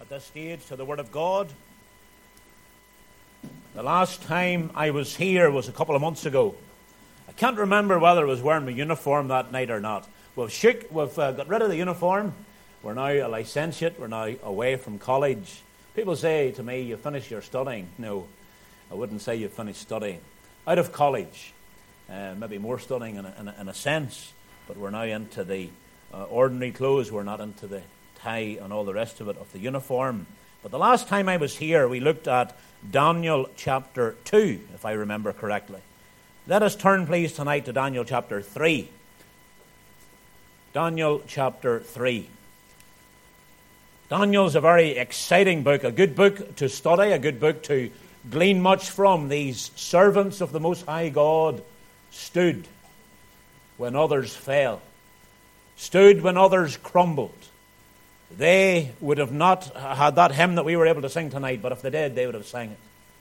at this stage to the Word of God. The last time I was here was a couple of months ago. I can't remember whether I was wearing my uniform that night or not. We've got rid of the uniform. We're now a licentiate. We're now away from college. People say to me, "You finished your studying." No, I wouldn't say you finished studying. Out of college, maybe more studying in a sense, but we're now into the ordinary clothes. We're not into the tie and all the rest of it, of the uniform. But the last time I was here, we looked at Daniel chapter 2, if I remember correctly. Let us turn, please, tonight to Daniel chapter 3. Daniel chapter 3. Daniel's a very exciting book, a good book to study, a good book to glean much from. These servants of the Most High God stood when others fell, stood when others crumbled. They would have not had that hymn that we were able to sing tonight, but if they did, they would have sang it.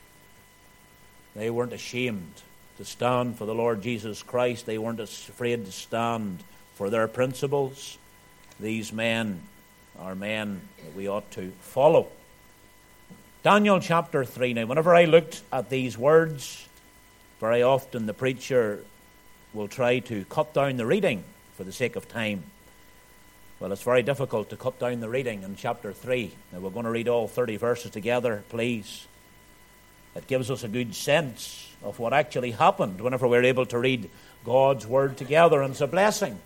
They weren't ashamed to stand for the Lord Jesus Christ. They weren't afraid to stand for their principles. These men are men that we ought to follow. Daniel chapter 3. Now, whenever I looked at these words, very often the preacher will try to cut down the reading for the sake of time. Well, it's very difficult to cut down the reading in chapter 3. Now, we're going to read all 30 verses together, please. It gives us a good sense of what actually happened whenever we're able to read God's word together, and it's a blessing.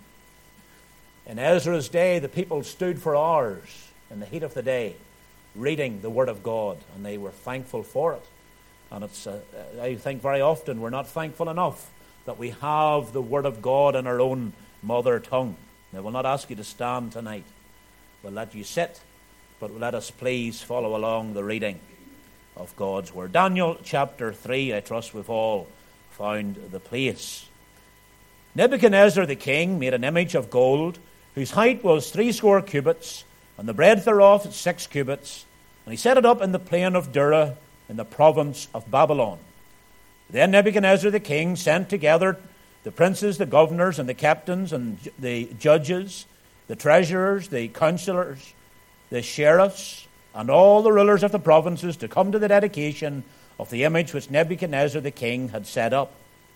In Ezra's day, the people stood for hours in the heat of the day reading the word of God, and they were thankful for it. And I think very often we're not thankful enough that we have the word of God in our own mother tongue. Now, we'll not ask you to stand tonight. We'll let you sit, but let us please follow along the reading of God's word. Daniel chapter 3, I trust we've all found the place. Nebuchadnezzar the king made an image of gold, whose height was 60 cubits, and the breadth thereof 6 cubits, and he set it up in the plain of Dura, in the province of Babylon. Then Nebuchadnezzar the king sent together the princes, the governors, and the captains, and the judges, the treasurers, the counselors, the sheriffs, and all the rulers of the provinces to come to the dedication of the image which Nebuchadnezzar the king had set up.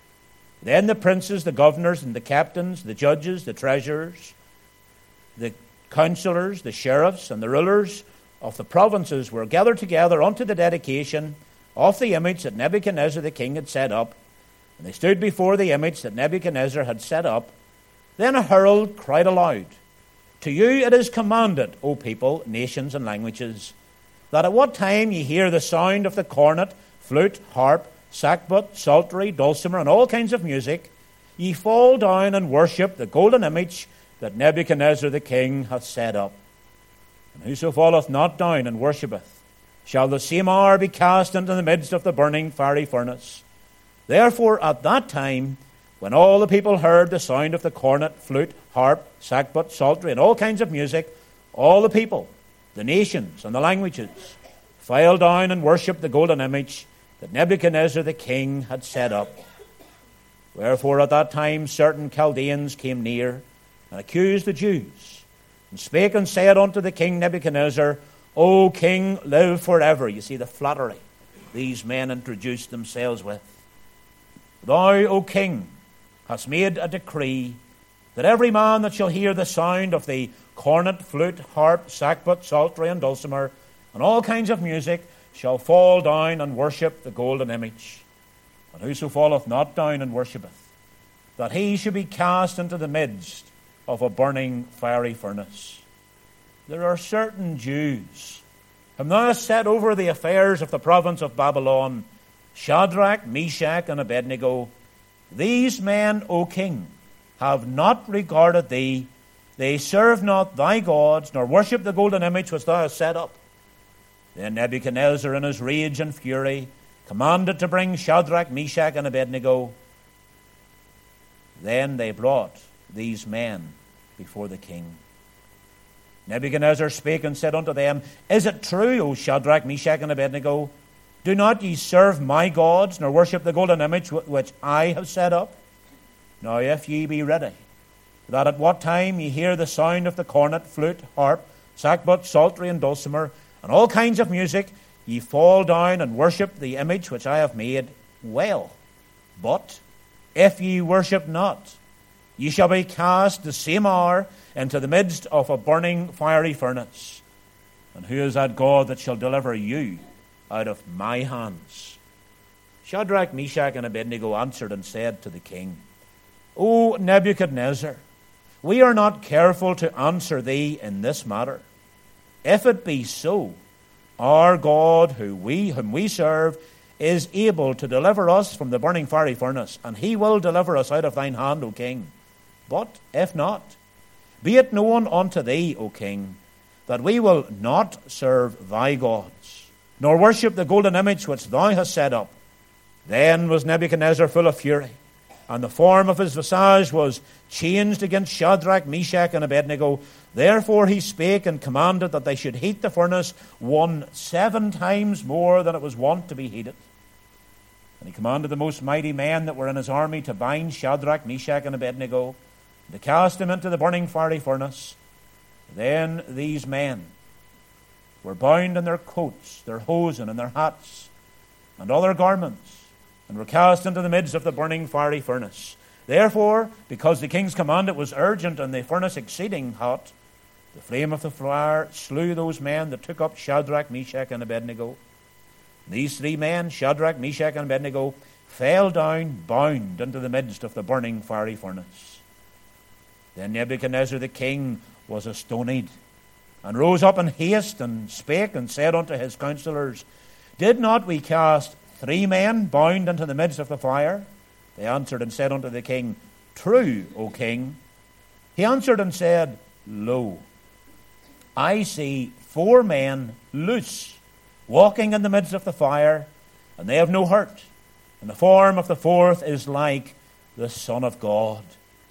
Then the princes, the governors, and the captains, the judges, the treasurers, the counselors, the sheriffs, and the rulers of the provinces were gathered together unto the dedication of the image that Nebuchadnezzar the king had set up. And they stood before the image that Nebuchadnezzar had set up. Then a herald cried aloud, "To you it is commanded, O people, nations, and languages, that at what time ye hear the sound of the cornet, flute, harp, sackbut, psaltery, dulcimer, and all kinds of music, ye fall down and worship the golden image that Nebuchadnezzar the king hath set up. And whoso falleth not down and worshippeth, shall the same hour be cast into the midst of the burning fiery furnace. Therefore at that time, when all the people heard the sound of the cornet, flute, harp, sackbut, psaltery, and all kinds of music, all the people, the nations, and the languages fell down and worshipped the golden image that Nebuchadnezzar the king had set up. Wherefore at that time certain Chaldeans came near and accused the Jews, and spake and said unto the king Nebuchadnezzar, O king, live forever." You see the flattery these men introduced themselves with. "Thou, O king, hast made a decree that every man that shall hear the sound of the cornet, flute, harp, sackbut, psaltery, and dulcimer, and all kinds of music, shall fall down and worship the golden image. And whoso falleth not down and worshippeth, that he should be cast into the midst of a burning fiery furnace. There are certain Jews whom thou hast set over the affairs of the province of Babylon, Shadrach, Meshach, and Abednego. These men, O king, have not regarded thee. They serve not thy gods, nor worship the golden image which thou hast set up." Then Nebuchadnezzar, in his rage and fury, commanded to bring Shadrach, Meshach, and Abednego. Then they brought these men before the king. Nebuchadnezzar spake and said unto them, "Is it true, O Shadrach, Meshach, and Abednego? Do not ye serve my gods, nor worship the golden image which I have set up? Now if ye be ready, that at what time ye hear the sound of the cornet, flute, harp, sackbut, psaltery, and dulcimer, and all kinds of music, ye fall down and worship the image which I have made. Well, but if ye worship not, ye shall be cast the same hour into the midst of a burning fiery furnace. And who is that God that shall deliver you out of my hands? Shadrach, Meshach, and Abednego answered and said to the king, O Nebuchadnezzar, we are not careful to answer thee in this matter. If it be so, our God, whom we serve, is able to deliver us from the burning fiery furnace, and he will deliver us out of thine hand, O king. But if not, be it known unto thee, O king, that we will not serve thy gods, nor worship the golden image which thou hast set up. Then was Nebuchadnezzar full of fury, and the form of his visage was changed against Shadrach, Meshach, and Abednego. Therefore he spake and commanded that they should heat the furnace 7 times more than it was wont to be heated. And he commanded the most mighty men that were in his army to bind Shadrach, Meshach, and Abednego, and to cast them into the burning fiery furnace. Then these men were bound in their coats, their hosen, and their hats, and all their garments, and were cast into the midst of the burning fiery furnace. Therefore, because the king's commandment was urgent and the furnace exceeding hot, the flame of the fire slew those men that took up Shadrach, Meshach, and Abednego. These 3 men, Shadrach, Meshach, and Abednego, fell down bound into the midst of the burning fiery furnace. Then Nebuchadnezzar the king was astonied, and rose up in haste, and spake and said unto his counselors, Did not we cast 3 men bound into the midst of the fire? They answered and said unto the king, True, O king. He answered and said, Lo, I see 4 men loose, walking in the midst of the fire, and they have no hurt. And the form of the 4th is like the Son of God.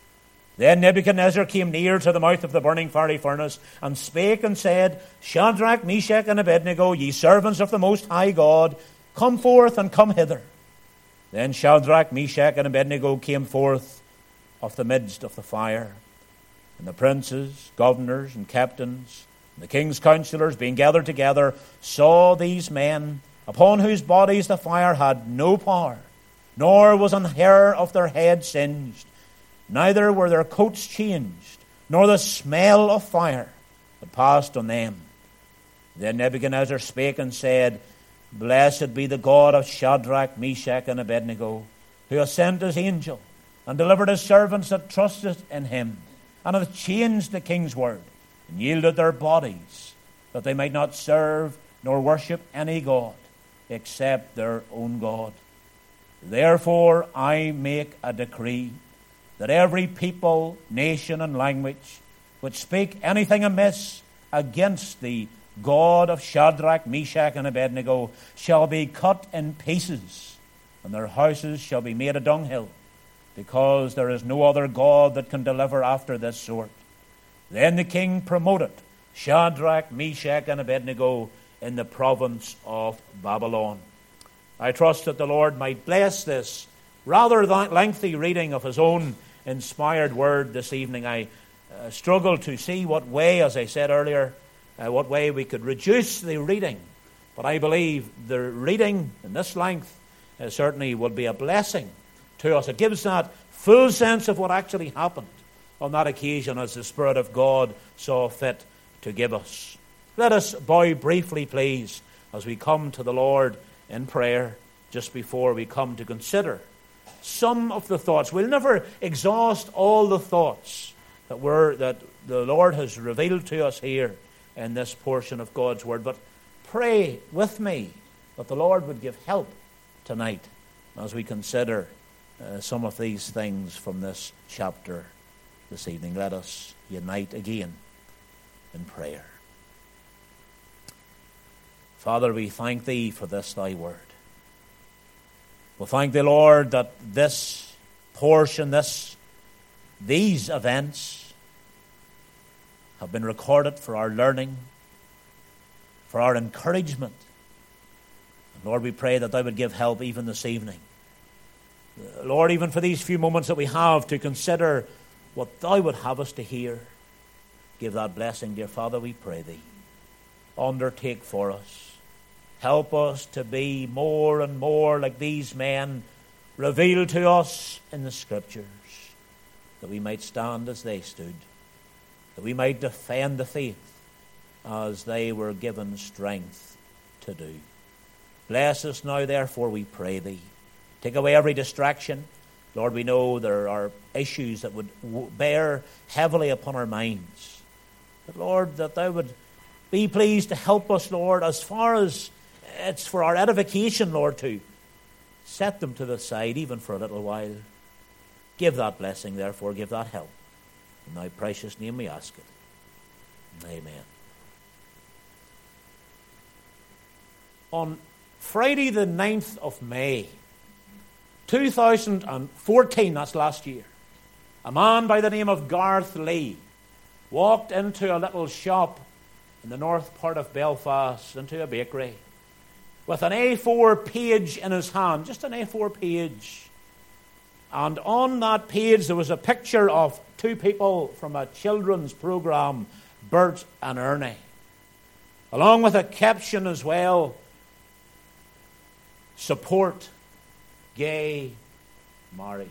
Then Nebuchadnezzar came near to the mouth of the burning fiery furnace, and spake and said, Shadrach, Meshach, and Abednego, ye servants of the Most High God, come forth and come hither. Then Shadrach, Meshach, and Abednego came forth of the midst of the fire. And the princes, governors, and captains, and the king's counselors, being gathered together, saw these men, upon whose bodies the fire had no power, nor was an hair of their head singed, neither were their coats changed, nor the smell of fire that passed on them. Then Nebuchadnezzar spake and said, Blessed be the God of Shadrach, Meshach, and Abednego, who hath sent his angel, and delivered his servants that trusted in him, and hath changed the king's word, and yielded their bodies, that they might not serve nor worship any god, except their own God. Therefore I make a decree, that every people, nation, and language which speak anything amiss against the God of Shadrach, Meshach, and Abednego shall be cut in pieces, and their houses shall be made a dunghill, because there is no other God that can deliver after this sort. Then the king promoted Shadrach, Meshach, and Abednego in the province of Babylon. I trust that the Lord might bless this rather lengthy reading of his own inspired word this evening. I struggle to see what way, as I said earlier, what way we could reduce the reading. But I believe the reading in this length certainly will be a blessing to us. It gives that full sense of what actually happened on that occasion as the Spirit of God saw fit to give us. Let us bow briefly, please, as we come to the Lord in prayer, just before we come to consider some of the thoughts. We'll never exhaust all the thoughts that the Lord has revealed to us here in this portion of God's Word. But pray with me that the Lord would give help tonight as we consider some of these things from this chapter this evening. Let us unite again in prayer. Father, we thank Thee for this Thy Word. We thank Thee, Lord, that this portion, these events have been recorded for our learning, for our encouragement. And Lord, we pray that Thou would give help even this evening. Lord, even for these few moments that we have to consider what Thou would have us to hear, give that blessing, dear Father, we pray Thee. undertake for us. Help us to be more and more like these men revealed to us in the Scriptures, that we might stand as they stood, that we might defend the faith as they were given strength to do. Bless us now, therefore, we pray thee. Take away every distraction. Lord, we know there are issues that would bear heavily upon our minds. But Lord, that thou would be pleased to help us, Lord, as far as it's for our edification, Lord, to set them to the side even for a little while. Give that blessing, therefore, give that help. In thy precious name we ask it. Amen. On Friday the 9th of May, 2014, that's last year, a man by the name of Garth Lee walked into a little shop in the north part of Belfast, into a bakery, with an A4 page in his hand, just an A4 page. And on that page there was a picture of two people from a children's program, Bert and Ernie, along with a caption as well: support gay marriage.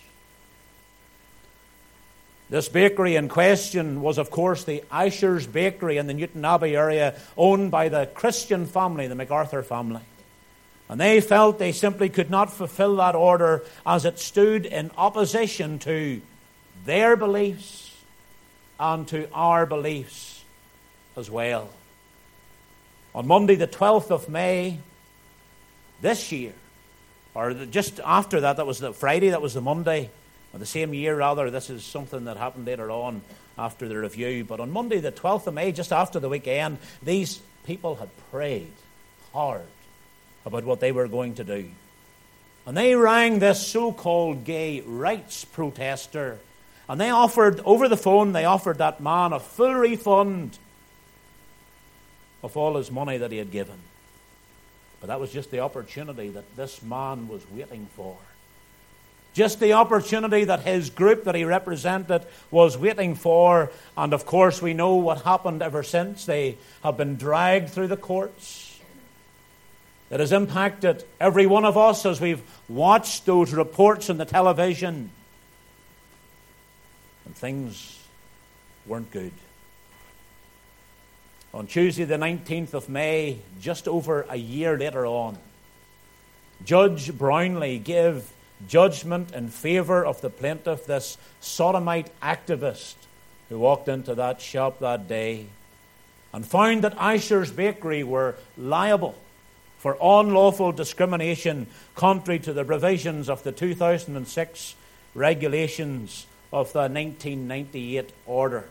This bakery in question was, of course, the Ishers Bakery in the Newtownabbey area, owned by the Christian family, the MacArthur family. And they felt they simply could not fulfill that order as it stood in opposition to their beliefs and to our beliefs as well. On Monday the 12th of May this year, or just after that, that was the Friday, that was the Monday, or the same year rather, this is something that happened later on after the review, but on Monday the 12th of May, just after the weekend, these people had prayed hard about what they were going to do. And they rang this so-called gay rights protester, and they offered, over the phone, they offered that man a full refund of all his money that he had given. But that was just the opportunity that this man was waiting for. Just the opportunity that his group that he represented was waiting for. And of course we know what happened ever since. They have been dragged through the courts. It has impacted every one of us as we've watched those reports on the television. And things weren't good. On Tuesday the 19th of May, just over a year later on, Judge Brownlee gave judgment in favour of the plaintiff, this sodomite activist who walked into that shop that day, and found that Ishers Bakery were liable for unlawful discrimination contrary to the provisions of the 2006 regulations of the 1998 order.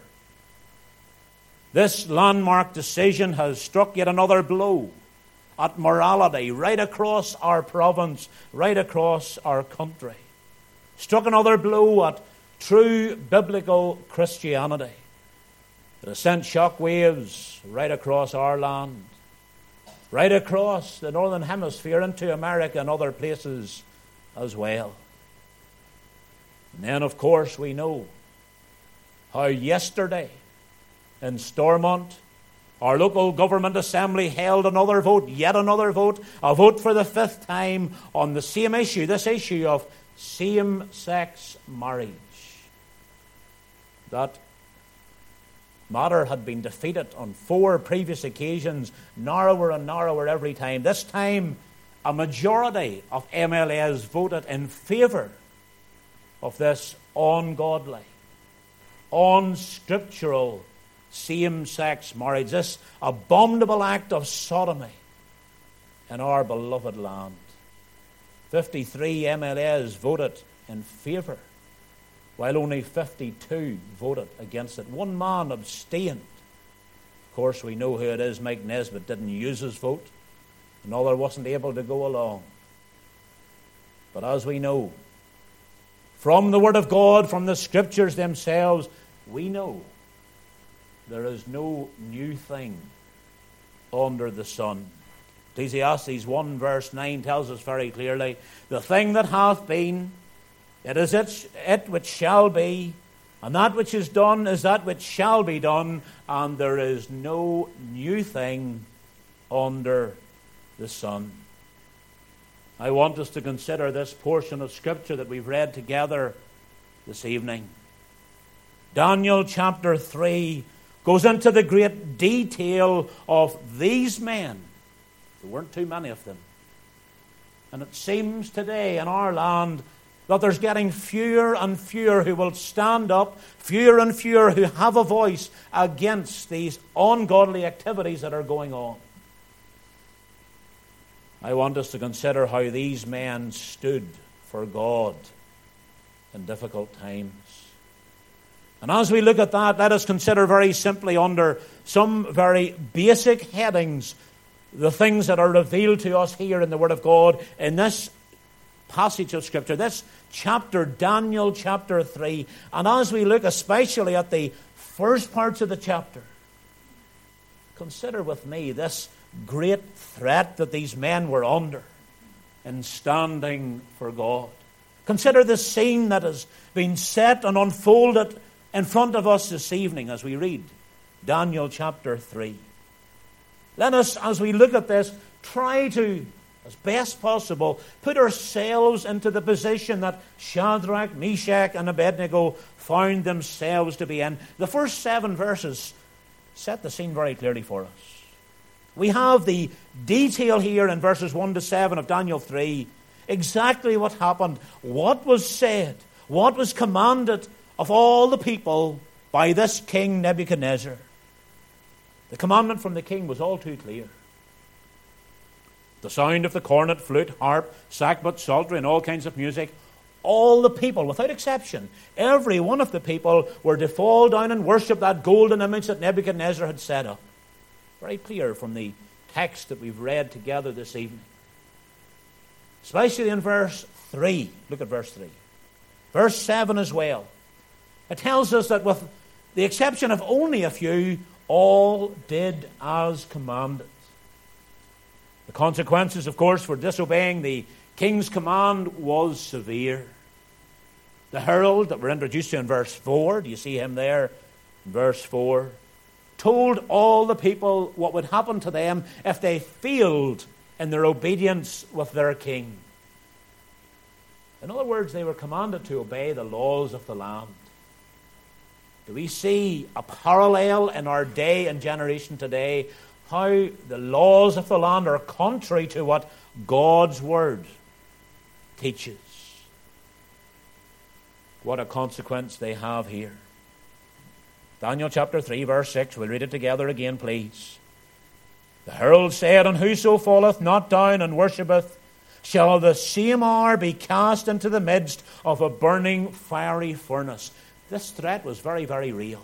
This landmark decision has struck yet another blow at morality right across our province, right across our country. Struck another blow at true biblical Christianity. It has sent shockwaves right across our land, right across the Northern Hemisphere into America and other places as well. And then, of course, we know how yesterday in Stormont, our local government assembly held another vote, yet another vote, a vote for the fifth time on the same issue, this issue of same-sex marriage. That matter had been defeated on 4 previous occasions, narrower and narrower every time. This time, a majority of MLAs voted in favour of this ungodly, unscriptural same-sex marriage, this abominable act of sodomy in our beloved land. 53 MLAs voted in favour, while only 52 voted against it. One man abstained. Of course, we know who it is. Mike Nesbitt didn't use his vote. Another wasn't able to go along. But as we know, from the Word of God, from the Scriptures themselves, we know there is no new thing under the sun. Ecclesiastes 1 verse 9 tells us very clearly, the thing that hath been, it is it which shall be, And that which is done is that which shall be done, and there is no new thing under the sun. I want us to consider this portion of Scripture that we've read together this evening. Daniel chapter 3 goes into the great detail of these men. There weren't too many of them. And it seems today in our land that there's getting fewer and fewer who will stand up, fewer and fewer who have a voice against these ungodly activities that are going on. I want us to consider how these men stood for God in difficult times. And as we look at that, let us consider very simply under some very basic headings the things that are revealed to us here in the Word of God in this passage of Scripture, this chapter, Daniel chapter 3. And as we look especially at the first parts of the chapter, consider with me this great threat that these men were under in standing for God. Consider the scene that has been set and unfolded in front of us this evening as we read Daniel chapter 3. Let us, as we look at this, try to, as best possible, put ourselves into the position that Shadrach, Meshach, and Abednego found themselves to be in. The first 7 verses set the scene very clearly for us. We have the detail here in verses 1 to 7 of Daniel 3, exactly what happened, what was said, what was commanded of all the people by this king Nebuchadnezzar. The commandment from the king was all too clear. The sound of the cornet, flute, harp, sackbut, psaltery, and all kinds of music, all the people, without exception, every one of the people were to fall down and worship that golden image that Nebuchadnezzar had set up. Very clear from the text that we've read together this evening. Especially in verse 3. Look at verse 3. Verse 7 as well. It tells us that with the exception of only a few, all did as commanded. The consequences, of course, for disobeying the king's command was severe. The herald that we're introduced to in verse 4, do you see him there in verse 4? Told all the people what would happen to them if they failed in their obedience with their king. In other words, they were commanded to obey the laws of the land. Do we see a parallel in our day and generation today, how the laws of the land are contrary to what God's Word teaches? What a consequence they have here. Daniel chapter 3, verse 6. We'll read it together again, please. The herald said, "And whoso falleth not down and worshippeth, shall the same hour be cast into the midst of a burning fiery furnace." This threat was very, very real.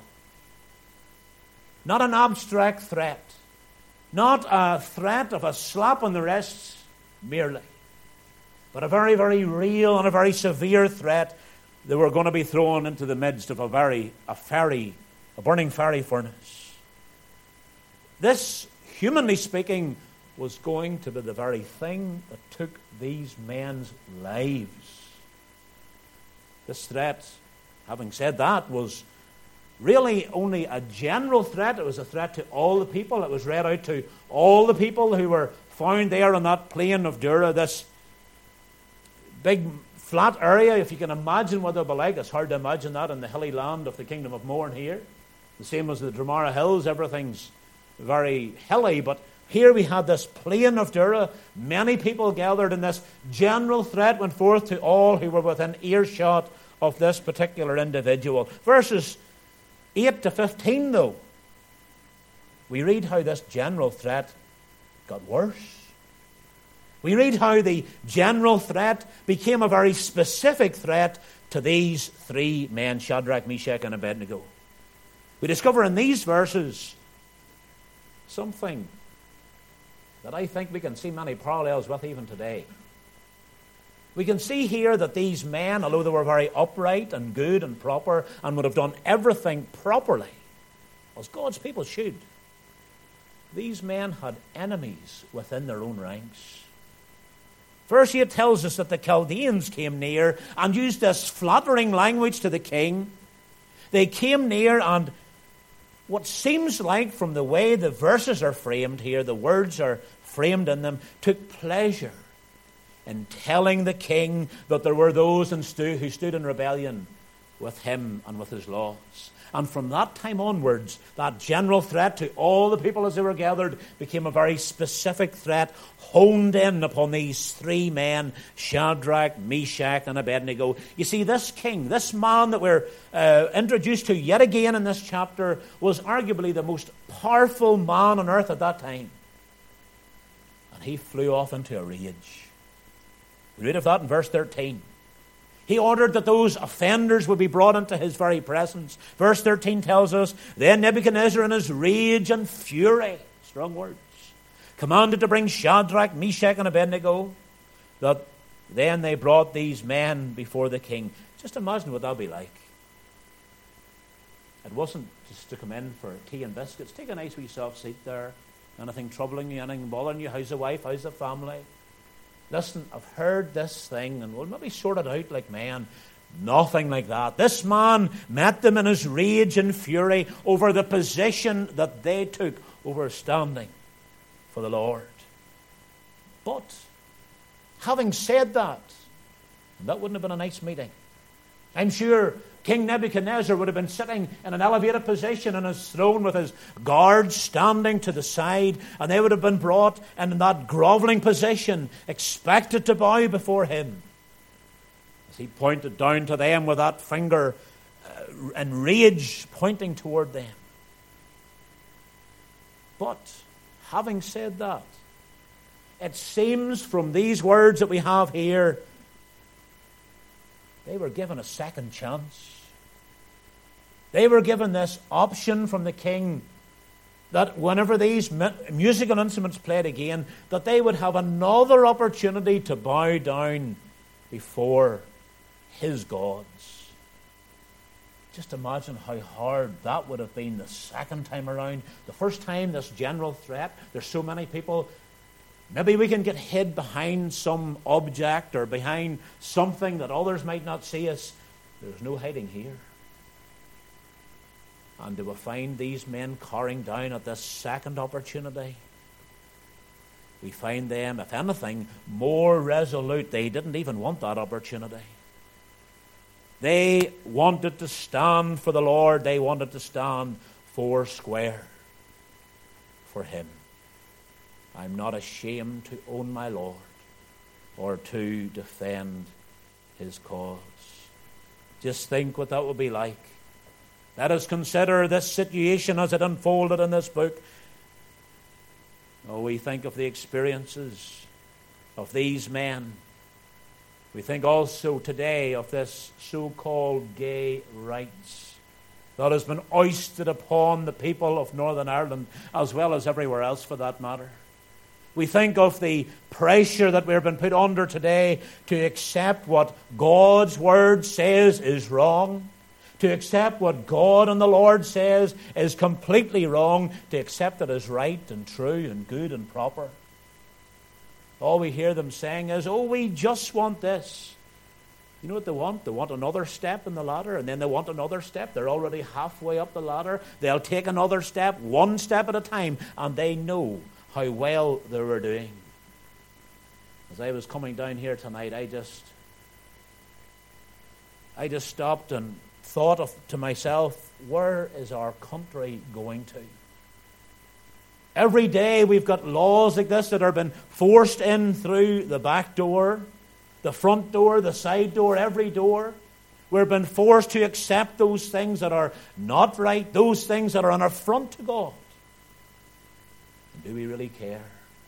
Not an abstract threat. Not a threat of a slap on the wrists merely. But a very, very real and a very severe threat. They were going to be thrown into the midst of a burning fiery furnace. This, humanly speaking, was going to be the very thing that took these men's lives. This threat, having said that, was really only a general threat. It was a threat to all the people. It was read out to all the people who were found there on that plain of Dura, this big flat area. If you can imagine what it would be like, it's hard to imagine that in the hilly land of the Kingdom of Mourne here. The same as the Dramara Hills, everything's very hilly, but here we had this plain of Dura. Many people gathered, and this general threat went forth to all who were within earshot of this particular individual. Verses 8 to 15, though, we read how this general threat got worse. We read how the general threat became a very specific threat to these 3 men, Shadrach, Meshach, and Abednego. We discover in these verses something that I think we can see many parallels with even today. We can see here that these men, although they were very upright and good and proper and would have done everything properly, as God's people should, these men had enemies within their own ranks. Verse 8 tells us that the Chaldeans came near and used this flattering language to the king. They came near, and what seems like, from the way the verses are framed here, the words are framed in them, took pleasure in telling the king that there were those who stood in rebellion with him and with his laws. And from that time onwards, that general threat to all the people as they were gathered became a very specific threat, honed in upon these three men, Shadrach, Meshach, and Abednego. You see, this king, this man that we're introduced to yet again in this chapter, was arguably the most powerful man on earth at that time. And he flew off into a rage. We read of that in verse 13. He ordered that those offenders would be brought into his very presence. Verse 13 tells us, then Nebuchadnezzar in his rage and fury, strong words, commanded to bring Shadrach, Meshach, and Abednego, that then they brought these men before the king. Just imagine what that would be like. It wasn't just to come in for tea and biscuits. Take a nice wee soft seat there. Anything troubling you, anything bothering you? How's the wife? How's the family? Listen, I've heard this thing, and we'll maybe sort it out like men. Nothing like that. This man met them in his rage and fury over the position that they took over standing for the Lord. But, having said that, that wouldn't have been a nice meeting. I'm sure King Nebuchadnezzar would have been sitting in an elevated position on his throne with his guards standing to the side, and they would have been brought in that groveling position, expected to bow before him. As he pointed down to them with that finger in rage pointing toward them. But, having said that, it seems from these words that we have here, they were given a second chance. They were given this option from the king that whenever these musical instruments played again, that they would have another opportunity to bow down before his gods. Just imagine how hard that would have been the second time around. The first time, this general threat, there's so many people. Maybe we can get hid behind some object or behind something that others might not see us. There's no hiding here. And do we find these men cowering down at this second opportunity? We find them, if anything, more resolute. They didn't even want that opportunity. They wanted to stand for the Lord. They wanted to stand four square for him. I'm not ashamed to own my Lord or to defend his cause. Just think what that would be like. Let us consider this situation as it unfolded in this book. Oh, we think of the experiences of these men. We think also today of this so-called gay rights that has been oisted upon the people of Northern Ireland, as well as everywhere else for that matter. We think of the pressure that we've been put under today to accept what God's Word says is wrong, to accept what God and the Lord says is completely wrong, to accept it as right and true and good and proper. All we hear them saying is, oh, we just want this. You know what they want? They want another step in the ladder, and then they want another step. They're already halfway up the ladder. They'll take another step, one step at a time, and they know how well they were doing. As I was coming down here tonight, I just stopped and thought to myself, where is our country going to? Every day we've got laws like this that are being forced in through the back door, the front door, the side door, every door. We're being forced to accept those things that are not right, those things that are an affront to God. Do we really care?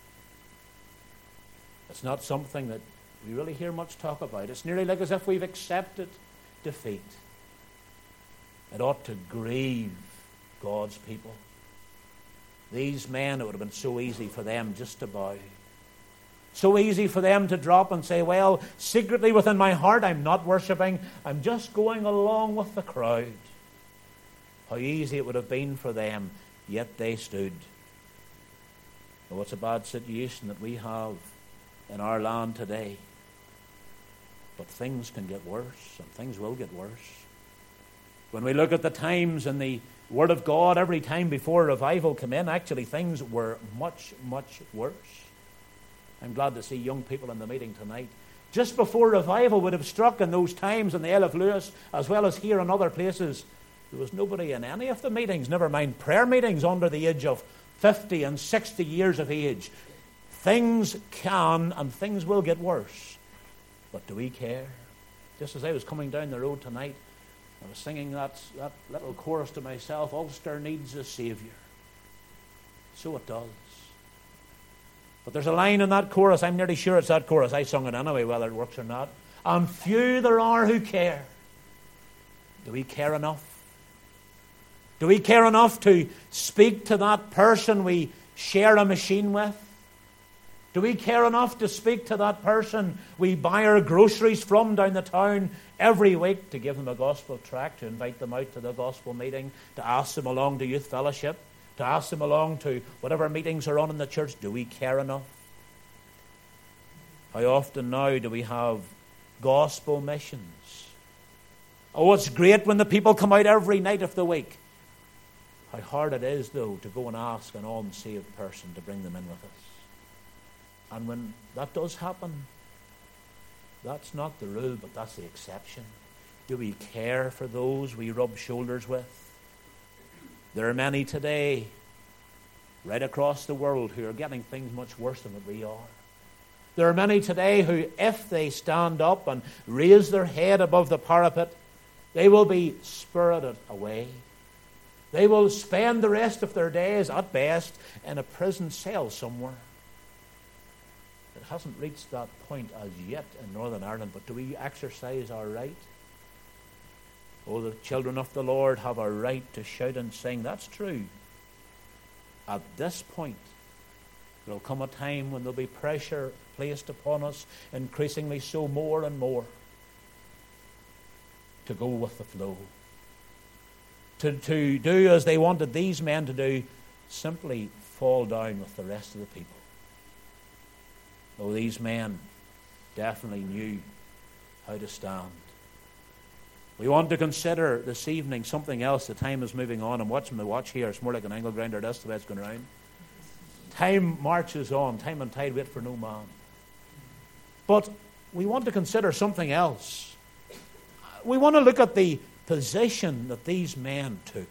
It's not something that we really hear much talk about. It's nearly like as if we've accepted defeat. It ought to grieve God's people. These men, it would have been so easy for them just to bow. So easy for them to drop and say, well, secretly within my heart I'm not worshipping. I'm just going along with the crowd. How easy it would have been for them, yet they stood. Oh, it's a bad situation that we have in our land today. But things can get worse, and things will get worse. When we look at the times in the Word of God, every time before revival came in, actually things were much, much worse. I'm glad to see young people in the meeting tonight. Just before revival would have struck in those times in the Isle of Lewis, as well as here and other places, there was nobody in any of the meetings, never mind prayer meetings, under the age of 50 and 60 years of age. Things can and things will get worse. But do we care? Just as I was coming down the road tonight, I was singing that little chorus to myself, Ulster needs a Saviour. So it does. But there's a line in that chorus, I'm nearly sure it's that chorus, I sung it anyway, whether it works or not. And few there are who care. Do we care enough? Do we care enough to speak to that person we share a machine with? Do we care enough to speak to that person we buy our groceries from down the town every week, to give them a gospel tract, to invite them out to the gospel meeting, to ask them along to youth fellowship, to ask them along to whatever meetings are on in the church? Do we care enough? How often now do we have gospel missions? Oh, it's great when the people come out every night of the week. How hard it is, though, to go and ask an unsaved person to bring them in with us. And when that does happen, that's not the rule, but that's the exception. Do we care for those we rub shoulders with? There are many today, right across the world, who are getting things much worse than what we are. There are many today who, if they stand up and raise their head above the parapet, they will be spirited away. They will spend the rest of their days, at best, in a prison cell somewhere. It hasn't reached that point as yet in Northern Ireland, but do we exercise our right? Oh, the children of the Lord have a right to shout and sing. That's true. At this point, there will come a time when there will be pressure placed upon us, increasingly so, more and more, to go with the flow. To do as they wanted these men to do, simply fall down with the rest of the people. Oh, these men definitely knew how to stand. We want to consider this evening something else. The time is moving on. I'm watching the watch here. It's more like an angle grinder. That's the way it's going around. Time marches on. Time and tide wait for no man. But we want to consider something else. We want to look at the position that these men took.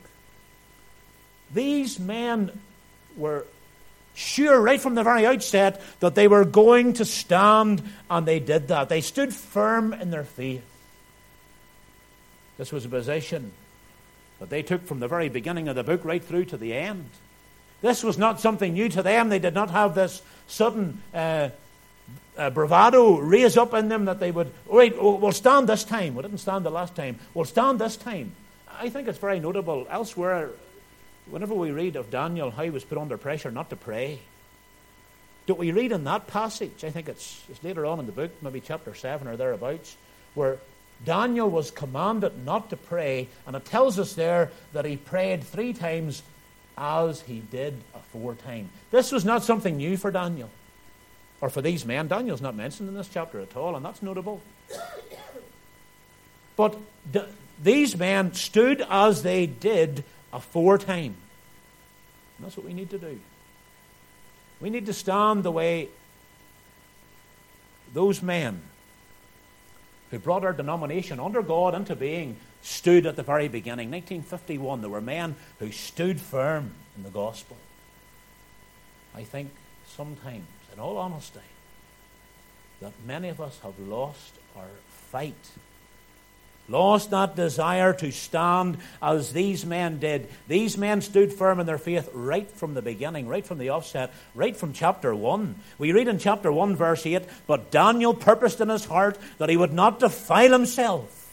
These men were sure right from the very outset that they were going to stand, and they did that. They stood firm in their faith. This was a position that they took from the very beginning of the book right through to the end. This was not something new to them. They did not have this sudden bravado raise up in them that they would, we'll stand this time. We didn't stand the last time. We'll stand this time. I think it's very notable elsewhere, whenever we read of Daniel, how he was put under pressure not to pray. Don't we read in that passage, I think it's later on in the book, maybe chapter 7 or thereabouts, where Daniel was commanded not to pray, and it tells us there that he prayed 3 times as he did aforetime. This was not something new for Daniel, or for these men. Daniel's not mentioned in this chapter at all, and that's notable. But these men stood as they did aforetime. And that's what we need to do. We need to stand the way those men who brought our denomination under God into being stood at the very beginning. 1951, there were men who stood firm in the gospel. I think sometimes, in all honesty, that many of us have lost our fight. Lost that desire to stand as these men did. These men stood firm in their faith right from the beginning, right from the offset, right from chapter 1. We read in chapter 1, verse 8, but Daniel purposed in his heart that he would not defile himself.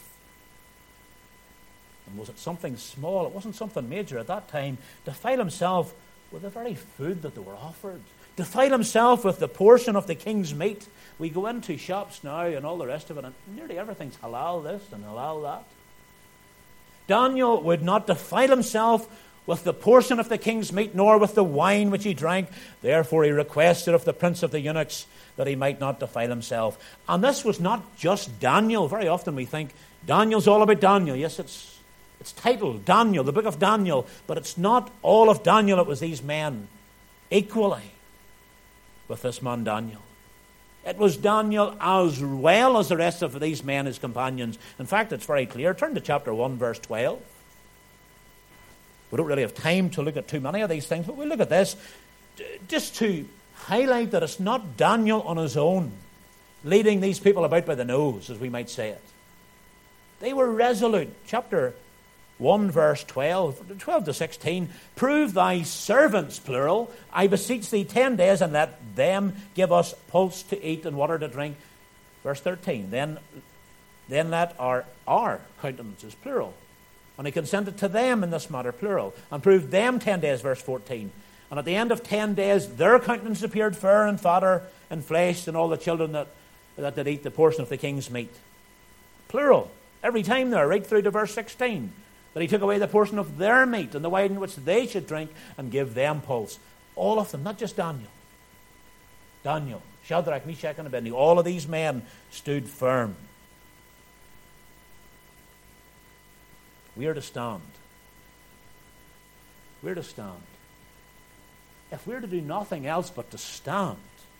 And was it something small? It wasn't something major at that time. Defile himself with the very food that they were offered. Defile himself with the portion of the king's meat. We go into shops now and all the rest of it, and nearly everything's halal this and halal that. Daniel would not defile himself with the portion of the king's meat, nor with the wine which he drank. Therefore he requested of the prince of the eunuchs that he might not defile himself. And this was not just Daniel. Very often we think Daniel's all about Daniel. Yes, It's titled Daniel, the book of Daniel, but it's not all of Daniel. It was these men equally with this man Daniel. It was Daniel as well as the rest of these men, his companions. In fact, it's very clear. Turn to chapter 1, verse 12. We don't really have time to look at too many of these things, but we'll look at this just to highlight that it's not Daniel on his own leading these people about by the nose, as we might say it. They were resolute. Chapter 1 verse 12 to 16, prove thy servants, plural, I beseech thee 10 days, and let them give us pulse to eat and water to drink. Verse 13, then let our countenances, plural. And he consented to them in this matter, plural, and proved them 10 days, verse 14. And at the end of 10 days, their countenance appeared fair and fatter and flesh than all the children that did eat the portion of the king's meat. Plural, every time there, right through to verse 16. That he took away the portion of their meat and the wine in which they should drink and give them pulse. All of them, not just Daniel. Daniel, Shadrach, Meshach, and Abednego, all of these men stood firm. We are to stand. We're to stand. If we're to do nothing else but to stand,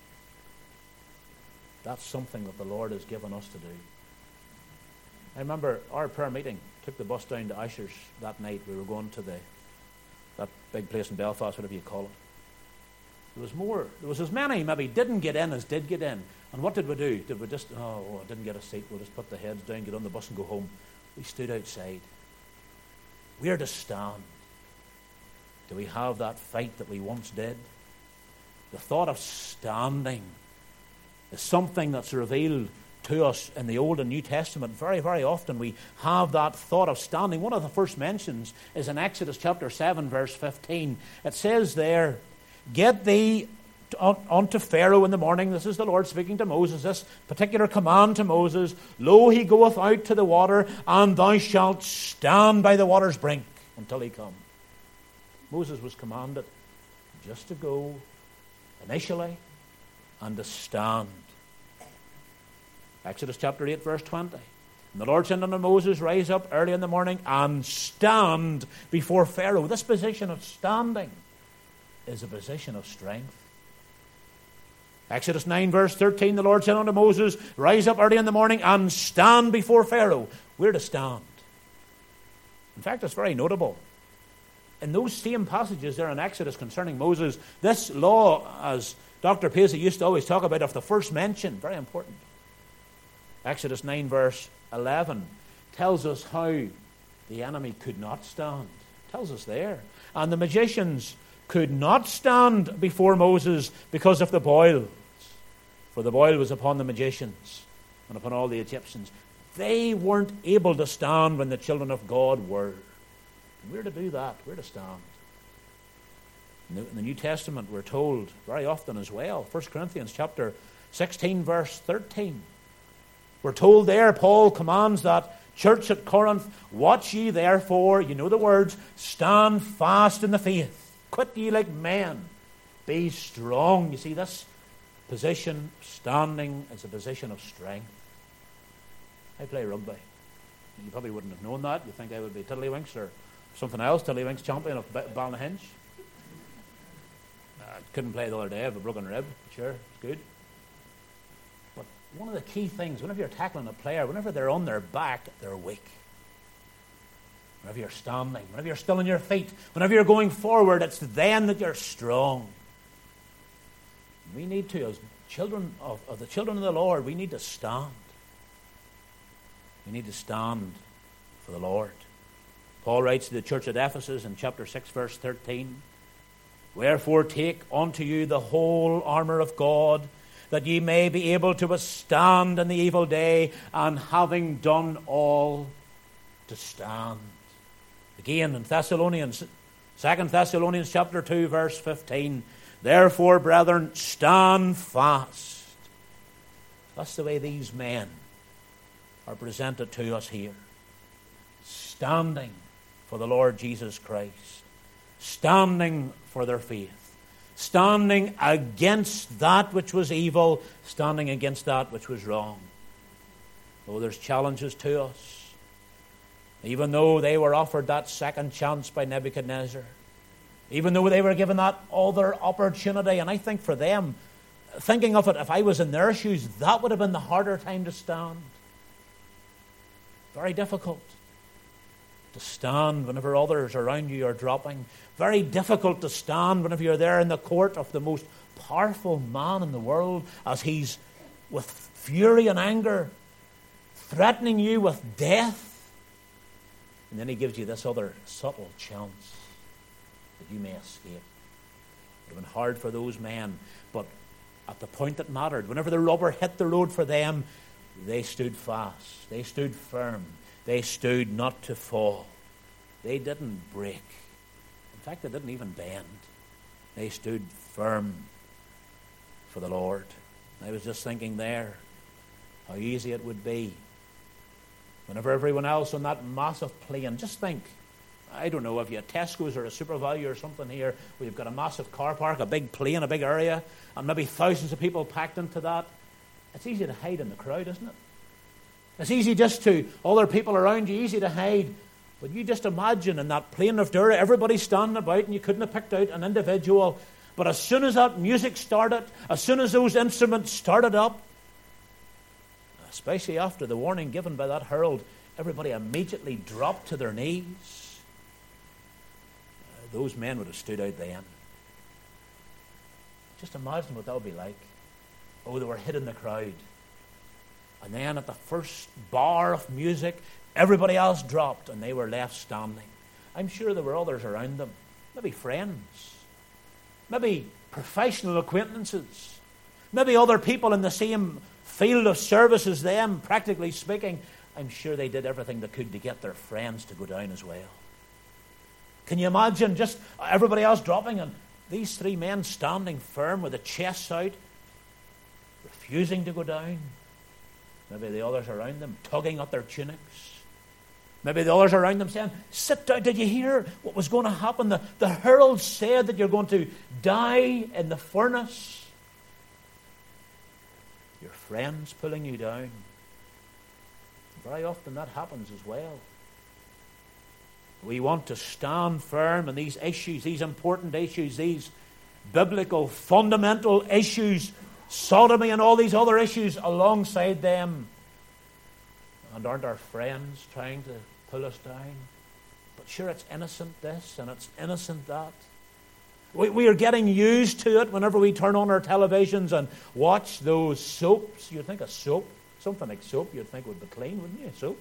that's something that the Lord has given us to do. I remember our prayer meeting took the bus down to Ushers that night. We were going to that big place in Belfast, whatever you call it. There was as many maybe didn't get in as did get in. And what did we do? Did we just, I didn't get a seat, we'll just put the heads down, get on the bus and go home? We stood outside. We are to stand. Do we have that fight that we once did? The thought of standing is something that's revealed to us in the Old and New Testament. Very, very often we have that thought of standing. One of the first mentions is in Exodus chapter 7, verse 15. It says there, get thee unto Pharaoh in the morning. This is the Lord speaking to Moses. This particular command to Moses. Lo, he goeth out to the water, and thou shalt stand by the water's brink until he come. Moses was commanded just to go initially and to stand. Exodus chapter 8, verse 20. And the Lord said unto Moses, rise up early in the morning and stand before Pharaoh. This position of standing is a position of strength. Exodus 9, verse 13, the Lord said unto Moses, rise up early in the morning and stand before Pharaoh. We're to stand. In fact, it's very notable. In those same passages there in Exodus concerning Moses, this law, as Dr. Paisley used to always talk about, of the first mention, very important. Exodus 9, verse 11, tells us how the enemy could not stand. It tells us there. And the magicians could not stand before Moses because of the boils. For the boil was upon the magicians and upon all the Egyptians. They weren't able to stand when the children of God were. And we're to do that. We're to stand. In the New Testament, we're told very often as well. 1 Corinthians chapter 16, verse 13. We're told there, Paul commands that church at Corinth, watch ye therefore, you know the words, stand fast in the faith. Quit ye like men. Be strong. You see, this position, standing, is a position of strength. I play rugby. You probably wouldn't have known that. You think I would be Tiddlywinks or something else, Tiddlywinks champion of Ballynahinch. I couldn't play the other day. I have a broken rib. Sure, it's good. But one of the key things, whenever you're tackling a player, whenever they're on their back, they're weak. Whenever you're standing, whenever you're still on your feet, whenever you're going forward, it's then that you're strong. We need to, as children of the children of the Lord, we need to stand. We need to stand for the Lord. Paul writes to the church at Ephesus in chapter 6, verse 13, wherefore take unto you the whole armour of God, that ye may be able to withstand in the evil day, and having done all, to stand. Again in 2 Thessalonians chapter 2, verse 15, therefore, brethren, stand fast. That's the way these men are presented to us here. Standing for the Lord Jesus Christ. Standing for their faith. Standing against that which was evil. Standing against that which was wrong. Oh, there's challenges to us. Even though they were offered that second chance by Nebuchadnezzar, even though they were given that other opportunity, and I think for them, thinking of it, if I was in their shoes, that would have been the harder time to stand. Very difficult to stand whenever others around you are dropping. Very difficult to stand whenever you're there in the court of the most powerful man in the world, as he's with fury and anger threatening you with death. And then he gives you this other subtle chance that you may escape. It would have been hard for those men, but at the point that mattered, whenever the rubber hit the road for them, they stood fast. They stood firm. They stood not to fall. They didn't break. In fact, they didn't even bend. They stood firm for the Lord. I was just thinking there how easy it would be whenever everyone else on that massive plane, just think, I don't know if you have Tesco's or a SuperValu or something here, where you've got a massive car park, a big plane, a big area, and maybe thousands of people packed into that. It's easy to hide in the crowd, isn't it? It's easy just to, other people around you, easy to hide. But you just imagine in that plain of Dura, everybody's standing about, and you couldn't have picked out an individual. But as soon as that music started, as soon as those instruments started up, especially after the warning given by that herald, everybody immediately dropped to their knees. Those men would have stood out then. Just imagine what that would be like. Oh, they were hid in the crowd. And then at the first bar of music, everybody else dropped and they were left standing. I'm sure there were others around them, maybe friends, maybe professional acquaintances, maybe other people in the same field of service as them, practically speaking. I'm sure they did everything they could to get their friends to go down as well. Can you imagine just everybody else dropping and these three men standing firm with their chests out, refusing to go down? Maybe the others around them tugging at their tunics. Maybe the others around them saying, sit down, did you hear what was going to happen? The herald said that you're going to die in the furnace. Your friends pulling you down. Very often that happens as well. We want to stand firm in these issues, these important issues, these biblical fundamental issues, sodomy and all these other issues alongside them. And aren't our friends trying to pull us down? But sure, it's innocent this and it's innocent that. We are getting used to it whenever we turn on our televisions and watch those soaps. You'd think of soap, something like soap, you'd think would be clean, wouldn't you? Soap.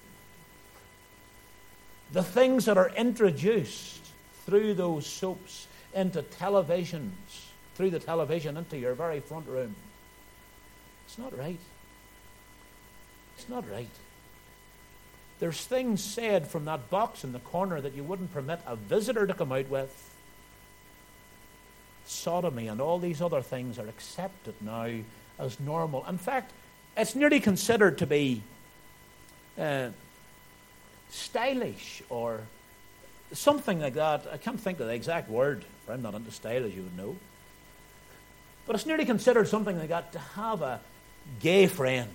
The things that are introduced through those soaps into televisions, through the television into your very front room. It's not right. It's not right. There's things said from that box in the corner that you wouldn't permit a visitor to come out with. Sodomy and all these other things are accepted now as normal. In fact, it's nearly considered to be stylish or something like that. I can't think of the exact word, for I'm not into style, as you would know. But it's nearly considered something like that to have a gay friend.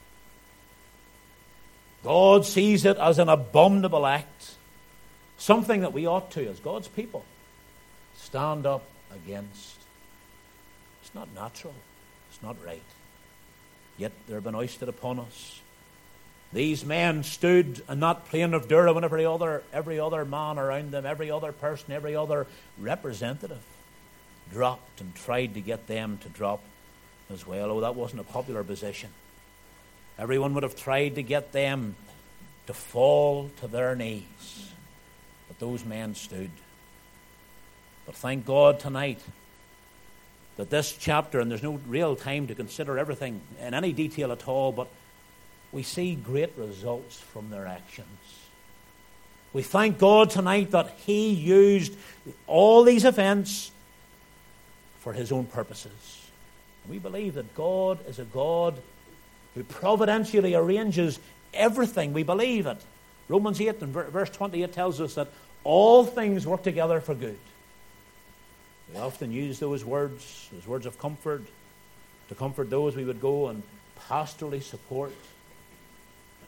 God sees it as an abominable act, something that we ought to, as God's people, stand up against. It's not natural. It's not right. Yet they're been hoisted upon us. These men stood in that plain of Dura when every other man around them, every other person, every other representative dropped and tried to get them to drop as well. Oh, that wasn't a popular position. Everyone would have tried to get them to fall to their knees. But those men stood. But thank God tonight that this chapter, and there's no real time to consider everything in any detail at all, but we see great results from their actions. We thank God tonight that He used all these events for His own purposes. We believe that God is a God who providentially arranges everything. We believe it. Romans 8 and verse 28 tells us that all things work together for good. We often use those words of comfort, to comfort those we would go and pastorally support,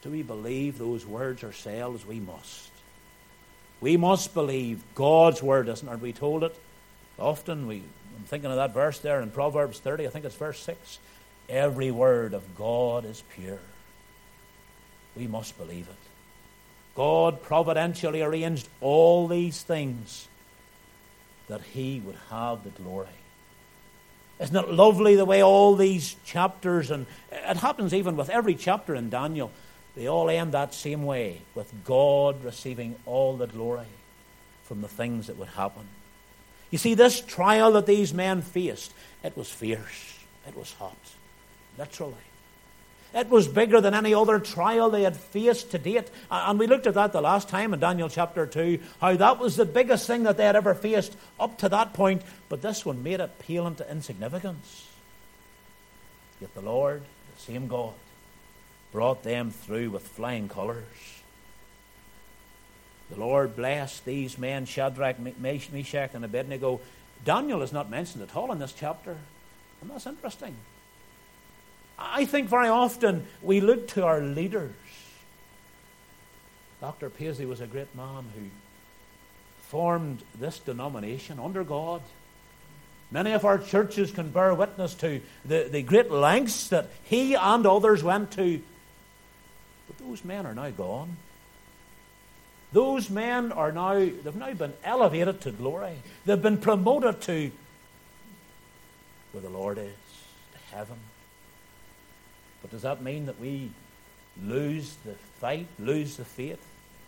do we believe those words ourselves? We must. We must believe God's word, aren't we told it? Often I'm thinking of that verse there in Proverbs 30, I think it's verse 6. Every word of God is pure. We must believe it. God providentially arranged all these things that he would have the glory. Isn't it lovely the way all these chapters, and it happens even with every chapter in Daniel, they all end that same way, with God receiving all the glory from the things that would happen. You see, this trial that these men faced, it was fierce. It was hot. Literally. It was bigger than any other trial they had faced to date. And we looked at that the last time in Daniel chapter 2, how that was the biggest thing that they had ever faced up to that point. But this one made it pale into insignificance. Yet the Lord, the same God, brought them through with flying colours. The Lord blessed these men, Shadrach, Meshach, and Abednego. Daniel is not mentioned at all in this chapter. And that's interesting. I think very often we look to our leaders. Dr. Paisley was a great man who formed this denomination under God. Many of our churches can bear witness to the great lengths that he and others went to. But those men are now gone. Those men they've now been elevated to glory. They've been promoted to where the Lord is, to heaven. But does that mean that we lose the fight, lose the faith?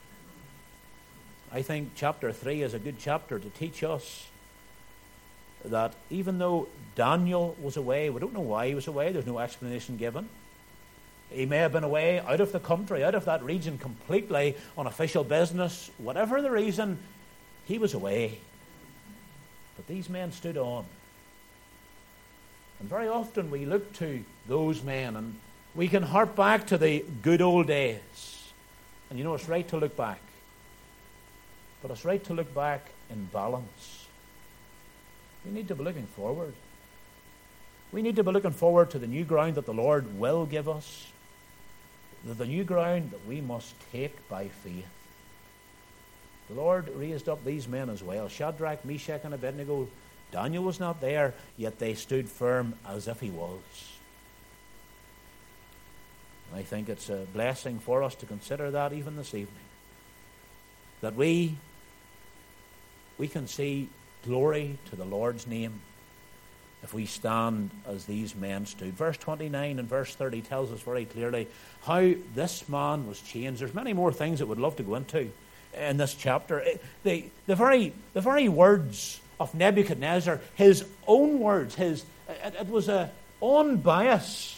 I think chapter 3 is a good chapter to teach us that even though Daniel was away, we don't know why he was away, there's no explanation given. He may have been away out of the country, out of that region completely on official business. Whatever the reason, he was away. But these men stood on. And very often we look to those men and we can hark back to the good old days. And you know, it's right to look back. But it's right to look back in balance. We need to be looking forward. We need to be looking forward to the new ground that the Lord will give us. The new ground that we must take by faith. The Lord raised up these men as well. Shadrach, Meshach, and Abednego. Daniel was not there, yet they stood firm as if he was. I think it's a blessing for us to consider that even this evening. That we can see glory to the Lord's name if we stand as these men stood. Verse 29 and verse 30 tells us very clearly how this man was changed. There's many more things that we'd love to go into in this chapter. The very words of Nebuchadnezzar, his own words, it was an unbiased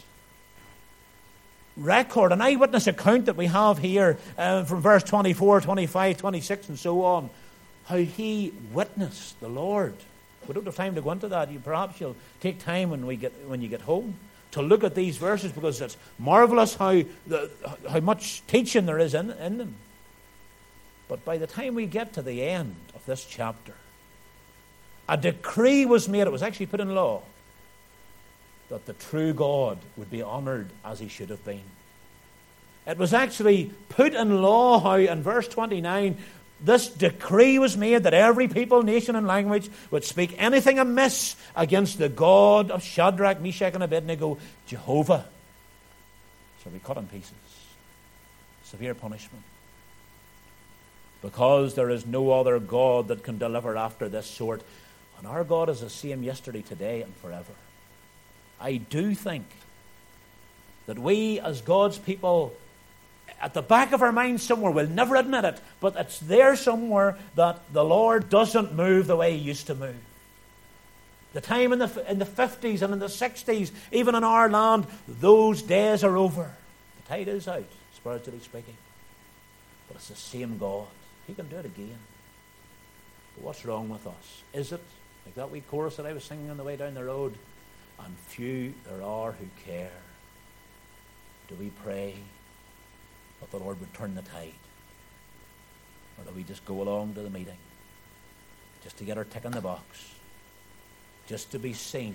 record, an eyewitness account that we have here from verse 24, 25, 26 and so on, how he witnessed the Lord. We don't have time to go into that. Perhaps you'll take time when you get home to look at these verses, because it's marvelous how much teaching there is in them. But by the time we get to the end of this chapter, a decree was made, it was actually put in law, that the true God would be honoured as he should have been. It was actually put in law how, in verse 29, this decree was made that every people, nation, and language would speak anything amiss against the God of Shadrach, Meshach, and Abednego, Jehovah, shall be cut in pieces. Severe punishment. Because there is no other God that can deliver after this sort. And our God is the same yesterday, today, and forever. I do think that we as God's people, at the back of our minds somewhere, we'll never admit it, but it's there somewhere that the Lord doesn't move the way he used to move. The time in the 50s and in the 60s, even in our land, those days are over. The tide is out, spiritually speaking. But it's the same God. He can do it again. But what's wrong with us? Is it, like that wee chorus that I was singing on the way down the road, and few there are who care? Do we pray that the Lord would turn the tide? Or do we just go along to the meeting just to get our tick in the box, just to be seen?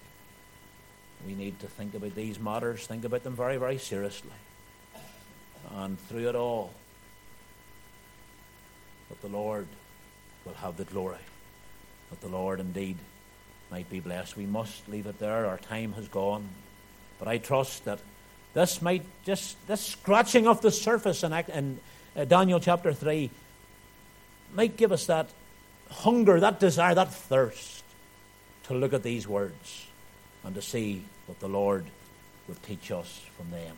We need to think about these matters, think about them very, very seriously. and through it all, that the Lord will have the glory, that the Lord indeed might be blessed. We must leave it there. Our time has gone. But I trust that this scratching of the surface in Daniel chapter 3 might give us that hunger, that desire, that thirst to look at these words and to see what the Lord would teach us from them.